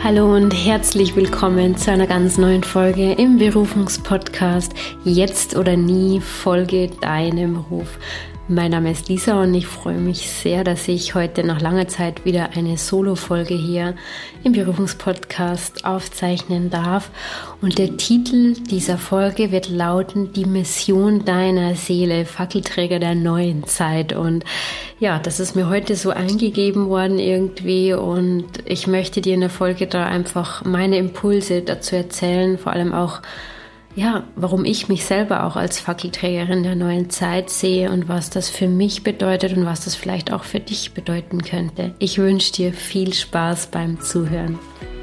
Hallo und herzlich willkommen zu einer ganz neuen Folge im Berufungspodcast Jetzt oder Nie, folge deinem Ruf. Mein Name ist Lisa und ich freue mich sehr, dass ich heute nach langer Zeit wieder eine Solo-Folge hier im Berufungspodcast aufzeichnen darf. Und der Titel dieser Folge wird lauten: Die Mission deiner Seele, Fackelträger der neuen Zeit. Und ja, das ist mir heute so eingegeben worden irgendwie und ich möchte dir in der Folge da einfach meine Impulse dazu erzählen, vor allem auch, ja, warum ich mich selber auch als Fackelträgerin der neuen Zeit sehe und was das für mich bedeutet und was das vielleicht auch für dich bedeuten könnte. Ich wünsche dir viel Spaß beim Zuhören.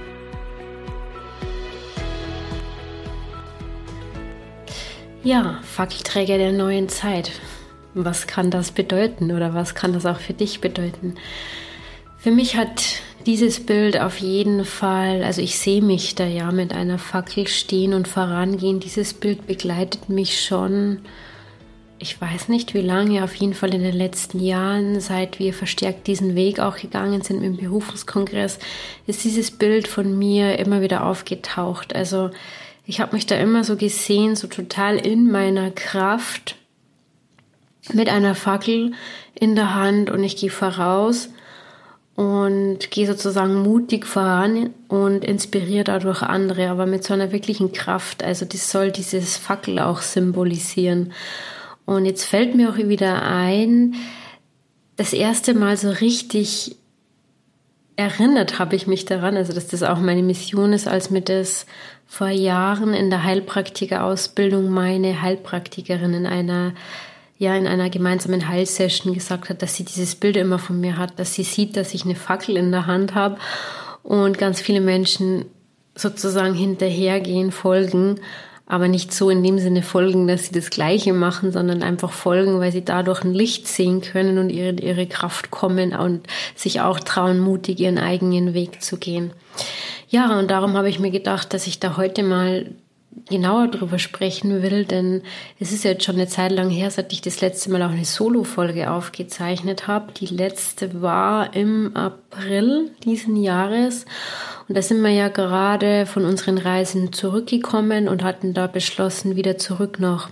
Ja, Fackelträger der neuen Zeit. Was kann das bedeuten oder was kann das auch für dich bedeuten? Für mich hat dieses Bild auf jeden Fall, also ich sehe mich da ja mit einer Fackel stehen und vorangehen. Dieses Bild begleitet mich schon, ich weiß nicht wie lange, auf jeden Fall in den letzten Jahren, seit wir verstärkt diesen Weg auch gegangen sind im Berufungskongress, ist dieses Bild von mir immer wieder aufgetaucht. Also ich habe mich da immer so gesehen, so total in meiner Kraft, mit einer Fackel in der Hand und ich gehe voraus und gehe sozusagen mutig voran und inspiriere dadurch andere, aber mit so einer wirklichen Kraft. Also das soll dieses Fackel auch symbolisieren. Und jetzt fällt mir auch wieder ein, das erste Mal so richtig erinnert habe ich mich daran, also dass das auch meine Mission ist, als mir das vor Jahren in der Heilpraktikerausbildung meine Heilpraktikerin in einer gemeinsamen Heilsession gesagt hat, dass sie dieses Bild immer von mir hat, dass sie sieht, dass ich eine Fackel in der Hand habe und ganz viele Menschen sozusagen hinterhergehen, folgen, aber nicht so in dem Sinne folgen, dass sie das Gleiche machen, sondern einfach folgen, weil sie dadurch ein Licht sehen können und ihre Kraft kommen und sich auch trauen, mutig ihren eigenen Weg zu gehen. Ja, und darum habe ich mir gedacht, dass ich da heute mal genauer drüber sprechen will, denn es ist jetzt schon eine Zeit lang her, seit ich das letzte Mal auch eine Solo-Folge aufgezeichnet habe. Die letzte war im April diesen Jahres und da sind wir ja gerade von unseren Reisen zurückgekommen und hatten da beschlossen, wieder zurück nach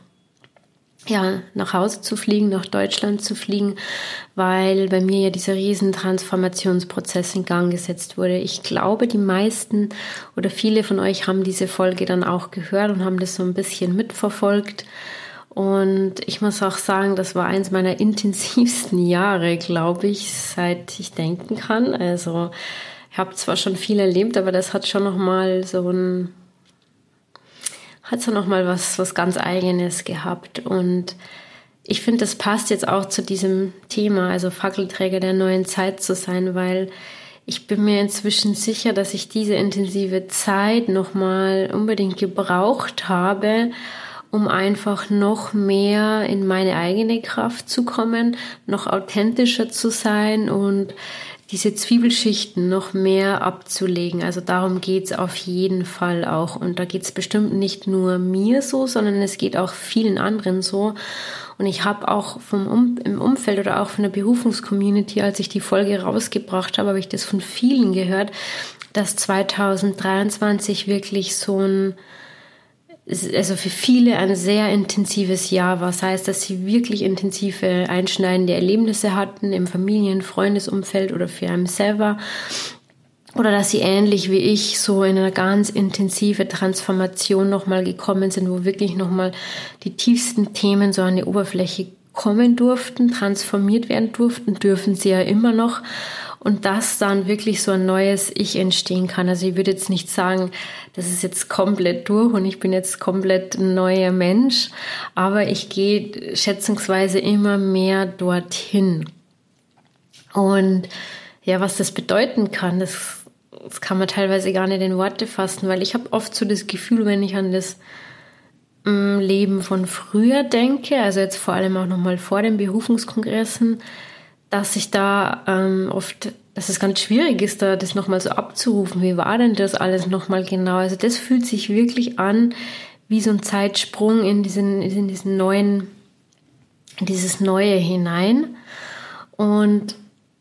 Hause zu fliegen, nach Deutschland zu fliegen, weil bei mir ja dieser riesen Transformationsprozess in Gang gesetzt wurde. Ich glaube, die meisten oder viele von euch haben diese Folge dann auch gehört und haben das so ein bisschen mitverfolgt. Und ich muss auch sagen, das war eins meiner intensivsten Jahre, glaube ich, seit ich denken kann. Also ich habe zwar schon viel erlebt, aber das hat schon nochmal was ganz Eigenes gehabt. Und ich finde, das passt jetzt auch zu diesem Thema, also Fackelträger der neuen Zeit zu sein, weil ich bin mir inzwischen sicher, dass ich diese intensive Zeit nochmal unbedingt gebraucht habe, um einfach noch mehr in meine eigene Kraft zu kommen, noch authentischer zu sein und diese Zwiebelschichten noch mehr abzulegen. Also darum geht's auf jeden Fall auch. Und da geht's bestimmt nicht nur mir so, sondern es geht auch vielen anderen so. Und ich habe auch im Umfeld oder auch von der Berufungscommunity, als ich die Folge rausgebracht habe, habe ich das von vielen gehört, dass 2023 wirklich also für viele ein sehr intensives Jahr war. Das heißt, dass sie wirklich intensive, einschneidende Erlebnisse hatten im Familien-, Freundesumfeld oder für einen selber. Oder dass sie ähnlich wie ich so in eine ganz intensive Transformation nochmal gekommen sind, wo wirklich nochmal die tiefsten Themen so an die Oberfläche kommen durften, transformiert werden durften, dürfen sie ja immer noch. Und dass dann wirklich so ein neues Ich entstehen kann. Also ich würde jetzt nicht sagen, das ist jetzt komplett durch und ich bin jetzt komplett ein neuer Mensch, aber ich gehe schätzungsweise immer mehr dorthin. Und ja, was das bedeuten kann, das kann man teilweise gar nicht in Worte fassen, weil ich habe oft so das Gefühl, wenn ich an das Leben von früher denke, also jetzt vor allem auch nochmal vor den Berufungskongressen, dass ich da dass es ganz schwierig ist, da das nochmal so abzurufen. Wie war denn das alles nochmal genau? Also das fühlt sich wirklich an wie so ein Zeitsprung in dieses Neue hinein. Und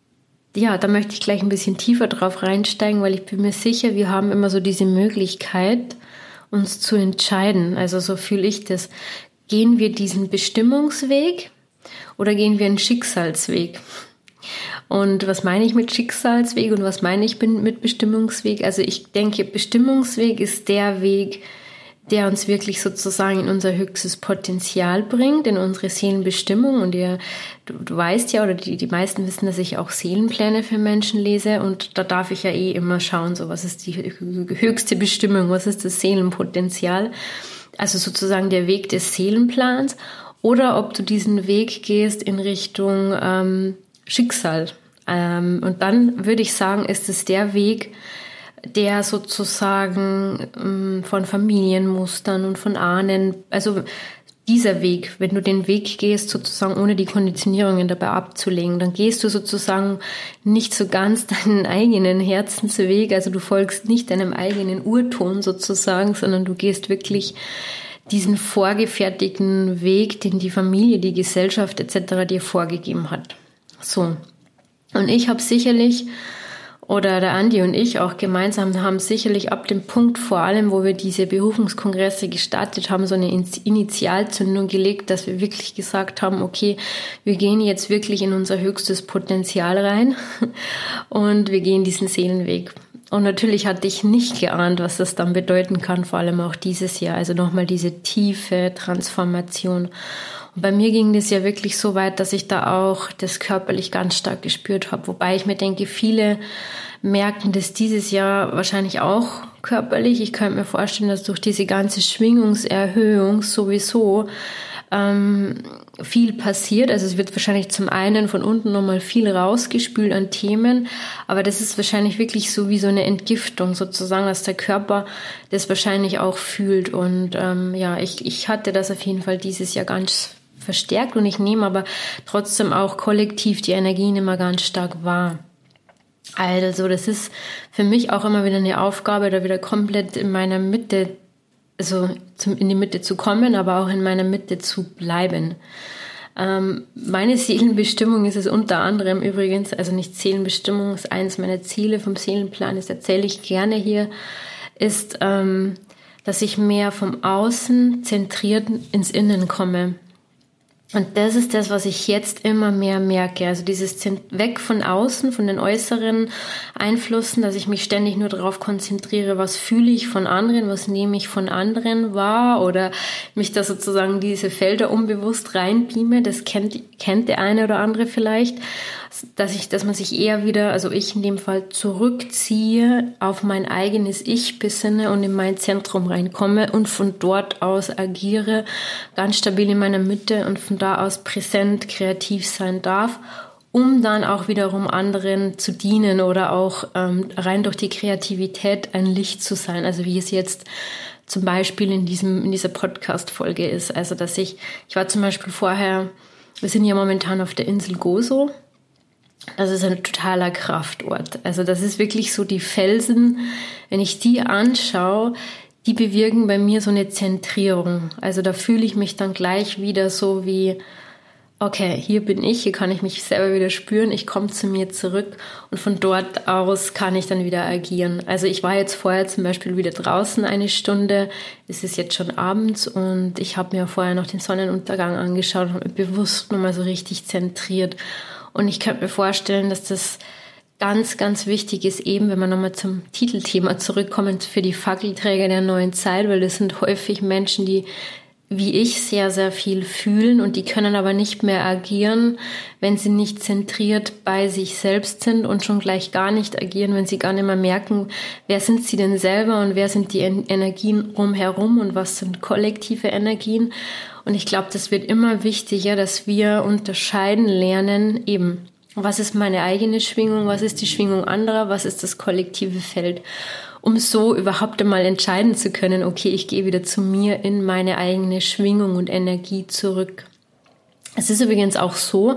ja, da möchte ich gleich ein bisschen tiefer drauf reinsteigen, weil ich bin mir sicher, wir haben immer so diese Möglichkeit, uns zu entscheiden. Also so fühle ich das. Gehen wir diesen Bestimmungsweg oder gehen wir einen Schicksalsweg? Und was meine ich mit Schicksalsweg und was meine ich mit Bestimmungsweg? Also ich denke, Bestimmungsweg ist der Weg, der uns wirklich sozusagen in unser höchstes Potenzial bringt, in unsere Seelenbestimmung. Und du weißt ja, oder die meisten wissen, dass ich auch Seelenpläne für Menschen lese. Und da darf ich ja immer schauen, so was ist die höchste Bestimmung, was ist das Seelenpotenzial? Also sozusagen der Weg des Seelenplans. Oder ob du diesen Weg gehst in Richtung Schicksal. Und dann würde ich sagen, ist es der Weg, der sozusagen von Familienmustern und von Ahnen, also dieser Weg, wenn du den Weg gehst, sozusagen ohne die Konditionierungen dabei abzulegen, dann gehst du sozusagen nicht so ganz deinen eigenen Herzensweg, also du folgst nicht deinem eigenen Urton sozusagen, sondern du gehst wirklich diesen vorgefertigten Weg, den die Familie, die Gesellschaft etc. dir vorgegeben hat. So. Und ich habe sicherlich, oder der Andi und ich auch gemeinsam, haben sicherlich ab dem Punkt vor allem, wo wir diese Berufungskongresse gestartet haben, so eine Initialzündung gelegt, dass wir wirklich gesagt haben, okay, wir gehen jetzt wirklich in unser höchstes Potenzial rein und wir gehen diesen Seelenweg. Und natürlich hatte ich nicht geahnt, was das dann bedeuten kann, vor allem auch dieses Jahr. Also nochmal diese tiefe Transformation. Und bei mir ging das ja wirklich so weit, dass ich da auch das körperlich ganz stark gespürt habe. Wobei ich mir denke, viele merken das dieses Jahr wahrscheinlich auch körperlich. Ich könnte mir vorstellen, dass durch diese ganze Schwingungserhöhung sowieso viel passiert. Also es wird wahrscheinlich zum einen von unten nochmal viel rausgespült an Themen, aber das ist wahrscheinlich wirklich so wie so eine Entgiftung sozusagen, dass der Körper das wahrscheinlich auch fühlt. Und ich hatte das auf jeden Fall dieses Jahr ganz verstärkt und ich nehme aber trotzdem auch kollektiv die Energien immer ganz stark wahr. Also das ist für mich auch immer wieder eine Aufgabe, da wieder komplett in meiner Mitte, also in die Mitte zu kommen, aber auch in meiner Mitte zu bleiben. Meine Seelenbestimmung ist es unter anderem übrigens, also nicht Seelenbestimmung, ist eines meiner Ziele vom Seelenplan, das erzähle ich gerne hier, ist, dass ich mehr vom Außen zentriert ins Innen komme. Und das ist das, was ich jetzt immer mehr merke. Also dieses weg von außen, von den äußeren Einflüssen, dass ich mich ständig nur darauf konzentriere, was fühle ich von anderen, was nehme ich von anderen wahr oder mich da sozusagen diese Felder unbewusst reinbeame. Das kennt der eine oder andere vielleicht, dass man sich eher wieder, also ich in dem Fall, zurückziehe, auf mein eigenes Ich besinne und in mein Zentrum reinkomme und von dort aus agiere, ganz stabil in meiner Mitte und von da aus präsent, kreativ sein darf, um dann auch wiederum anderen zu dienen oder auch rein durch die Kreativität ein Licht zu sein. Also wie es jetzt zum Beispiel in dieser Podcast-Folge ist. Also dass ich war zum Beispiel vorher, wir sind ja momentan auf der Insel Gozo. Das ist ein totaler Kraftort. Also das ist wirklich so die Felsen, wenn ich die anschaue, die bewirken bei mir so eine Zentrierung. Also da fühle ich mich dann gleich wieder so wie, okay, hier bin ich, hier kann ich mich selber wieder spüren, ich komme zu mir zurück und von dort aus kann ich dann wieder agieren. Also ich war jetzt vorher zum Beispiel wieder draußen eine Stunde, es ist jetzt schon abends und ich habe mir vorher noch den Sonnenuntergang angeschaut und habe mich bewusst nochmal so richtig zentriert. Und ich könnte mir vorstellen, dass das ganz, ganz wichtig ist, eben wenn wir nochmal zum Titelthema zurückkommen, für die Fackelträger der neuen Zeit, weil das sind häufig Menschen, die wie ich sehr, sehr viel fühlen und die können aber nicht mehr agieren, wenn sie nicht zentriert bei sich selbst sind und schon gleich gar nicht agieren, wenn sie gar nicht mehr merken, wer sind sie denn selber und wer sind die Energien rumherum und was sind kollektive Energien. Und ich glaube, das wird immer wichtiger, dass wir unterscheiden lernen, eben, was ist meine eigene Schwingung, was ist die Schwingung anderer, was ist das kollektive Feld, um so überhaupt einmal entscheiden zu können, okay, ich gehe wieder zu mir in meine eigene Schwingung und Energie zurück. Es ist übrigens auch so,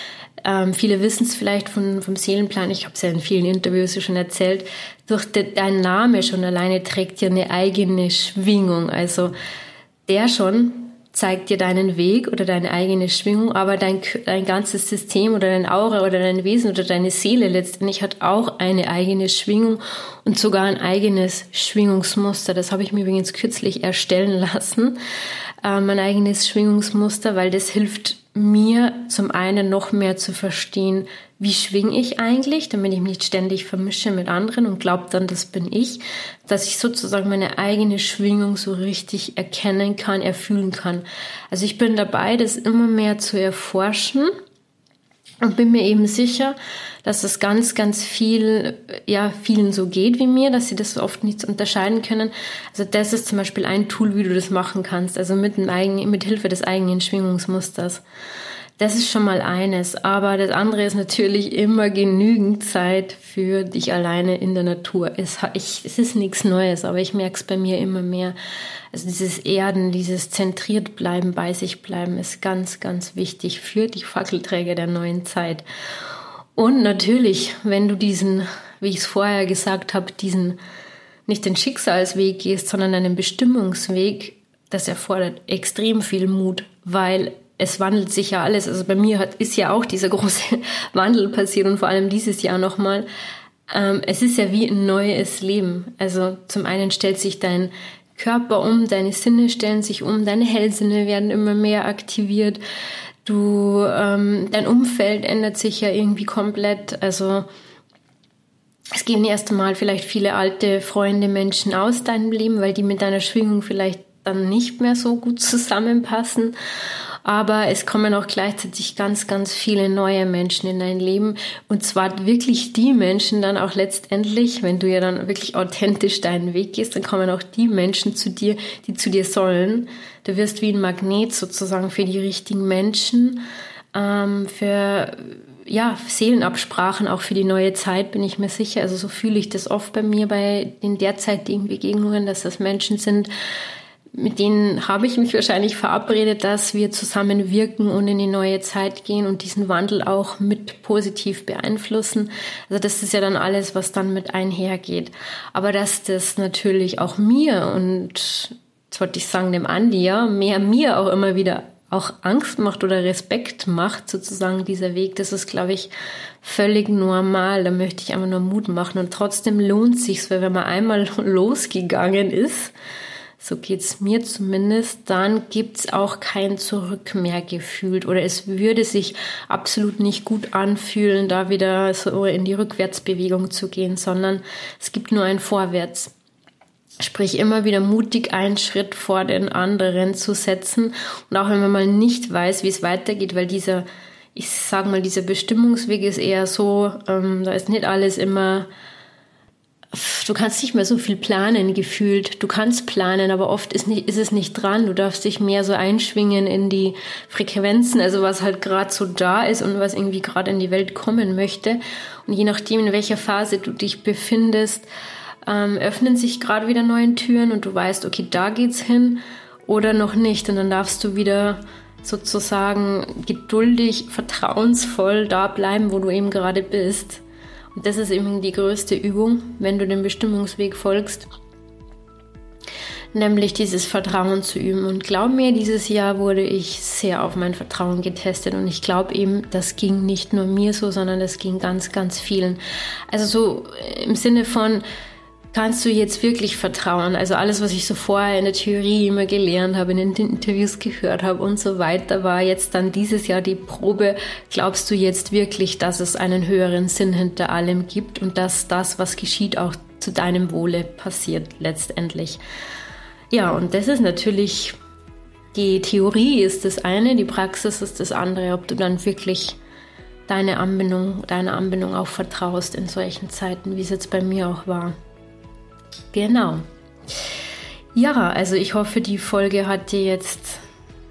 viele wissen es vielleicht vom Seelenplan, ich habe es ja in vielen Interviews schon erzählt, dein Name schon alleine trägt ja eine eigene Schwingung, also der schon zeigt dir deinen Weg oder deine eigene Schwingung, aber dein ganzes System oder dein Aura oder dein Wesen oder deine Seele letztendlich hat auch eine eigene Schwingung und sogar ein eigenes Schwingungsmuster. Das habe ich mir übrigens kürzlich erstellen lassen, mein eigenes Schwingungsmuster, weil das hilft mir zum einen noch mehr zu verstehen, wie schwinge ich eigentlich, damit ich mich nicht ständig vermische mit anderen und glaube dann, das bin ich, dass ich sozusagen meine eigene Schwingung so richtig erkennen kann, erfühlen kann. Also ich bin dabei, das immer mehr zu erforschen und bin mir eben sicher, dass das ganz, ganz vielen so geht wie mir, dass sie das oft nicht unterscheiden können. Also das ist zum Beispiel ein Tool, wie du das machen kannst, also mit Hilfe des eigenen Schwingungsmusters. Das ist schon mal eines, aber das andere ist natürlich immer genügend Zeit für dich alleine in der Natur. Es ist nichts Neues, aber ich merke es bei mir immer mehr. Also dieses Erden, dieses zentriert bleiben, bei sich bleiben, ist ganz, ganz wichtig für die Fackelträger der neuen Zeit. Und natürlich, wenn du diesen, wie ich es vorher gesagt habe, nicht den Schicksalsweg gehst, sondern einen Bestimmungsweg, das erfordert extrem viel Mut, weil es wandelt sich ja alles. Also bei mir ist ja auch dieser große Wandel passiert und vor allem dieses Jahr nochmal. Es ist ja wie ein neues Leben. Also zum einen stellt sich dein Körper um, deine Sinne stellen sich um, deine Hellsinne werden immer mehr aktiviert. Dein Umfeld ändert sich ja irgendwie komplett. Also es gehen erst einmal vielleicht viele alte Freunde, Menschen aus deinem Leben, weil die mit deiner Schwingung vielleicht dann nicht mehr so gut zusammenpassen. Aber es kommen auch gleichzeitig ganz, ganz viele neue Menschen in dein Leben. Und zwar wirklich die Menschen dann auch letztendlich, wenn du ja dann wirklich authentisch deinen Weg gehst, dann kommen auch die Menschen zu dir, die zu dir sollen. Du wirst wie ein Magnet sozusagen für die richtigen Menschen, für Seelenabsprachen, auch für die neue Zeit, bin ich mir sicher. Also so fühle ich das oft bei mir bei den derzeitigen Begegnungen, dass das Menschen sind, mit denen habe ich mich wahrscheinlich verabredet, dass wir zusammen wirken und in die neue Zeit gehen und diesen Wandel auch mit positiv beeinflussen. Also das ist ja dann alles, was dann mit einhergeht. Aber dass das natürlich auch mir und, jetzt wollte ich sagen, dem Andi, ja, mir auch immer wieder auch Angst macht oder Respekt macht, sozusagen dieser Weg, das ist, glaube ich, völlig normal. Da möchte ich einfach nur Mut machen und trotzdem lohnt es sich, weil wenn man einmal losgegangen ist, so geht's mir zumindest, dann gibt's auch kein Zurück mehr gefühlt oder es würde sich absolut nicht gut anfühlen, da wieder so in die Rückwärtsbewegung zu gehen, sondern es gibt nur ein Vorwärts. Sprich, immer wieder mutig einen Schritt vor den anderen zu setzen und auch wenn man mal nicht weiß, wie es weitergeht, weil dieser Bestimmungsweg ist eher so, da ist nicht alles immer. Du kannst nicht mehr so viel planen, gefühlt. Du kannst planen, aber oft ist es nicht dran. Du darfst dich mehr so einschwingen in die Frequenzen, also was halt gerade so da ist und was irgendwie gerade in die Welt kommen möchte. Und je nachdem, in welcher Phase du dich befindest, öffnen sich gerade wieder neue Türen und du weißt, okay, da geht's hin oder noch nicht. Und dann darfst du wieder sozusagen geduldig, vertrauensvoll da bleiben, wo du eben gerade bist. Und das ist eben die größte Übung, wenn du dem Bestimmungsweg folgst, nämlich dieses Vertrauen zu üben. Und glaub mir, dieses Jahr wurde ich sehr auf mein Vertrauen getestet und ich glaube eben, das ging nicht nur mir so, sondern das ging ganz, ganz vielen. Also so im Sinne von, kannst du jetzt wirklich vertrauen? Also alles, was ich so vorher in der Theorie immer gelernt habe, in den Interviews gehört habe und so weiter, war jetzt dann dieses Jahr die Probe. Glaubst du jetzt wirklich, dass es einen höheren Sinn hinter allem gibt und dass das, was geschieht, auch zu deinem Wohle passiert letztendlich? Ja, und das ist natürlich, die Theorie ist das eine, die Praxis ist das andere, ob du dann wirklich deiner Anbindung auch vertraust in solchen Zeiten, wie es jetzt bei mir auch war. Genau. Ja, also ich hoffe, die Folge hat dir jetzt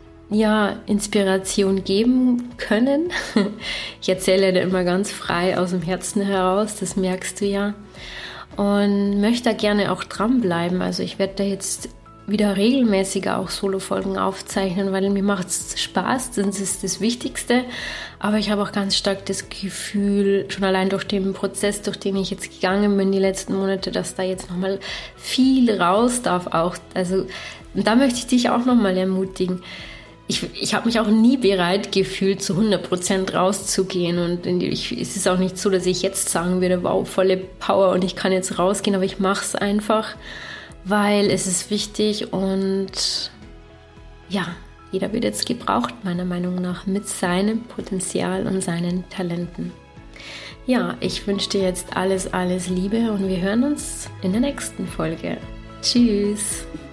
Inspiration geben können. Ich erzähle da immer ganz frei aus dem Herzen heraus, das merkst du ja. Und möchte da gerne auch dranbleiben. Also ich werde da jetzt wieder regelmäßiger auch Solo-Folgen aufzeichnen, weil mir macht es Spaß, das ist das Wichtigste. Aber ich habe auch ganz stark das Gefühl, schon allein durch den Prozess, durch den ich jetzt gegangen bin die letzten Monate, dass da jetzt nochmal viel raus darf auch. Also Und da möchte ich dich auch nochmal ermutigen. Ich habe mich auch nie bereit gefühlt, zu 100% rauszugehen. Und es ist auch nicht so, dass ich jetzt sagen würde, wow, volle Power und ich kann jetzt rausgehen. Aber ich mache es einfach, weil es ist wichtig. Und ja, jeder wird jetzt gebraucht, meiner Meinung nach, mit seinem Potenzial und seinen Talenten. Ja, ich wünsche dir jetzt alles Liebe und wir hören uns in der nächsten Folge. Tschüss!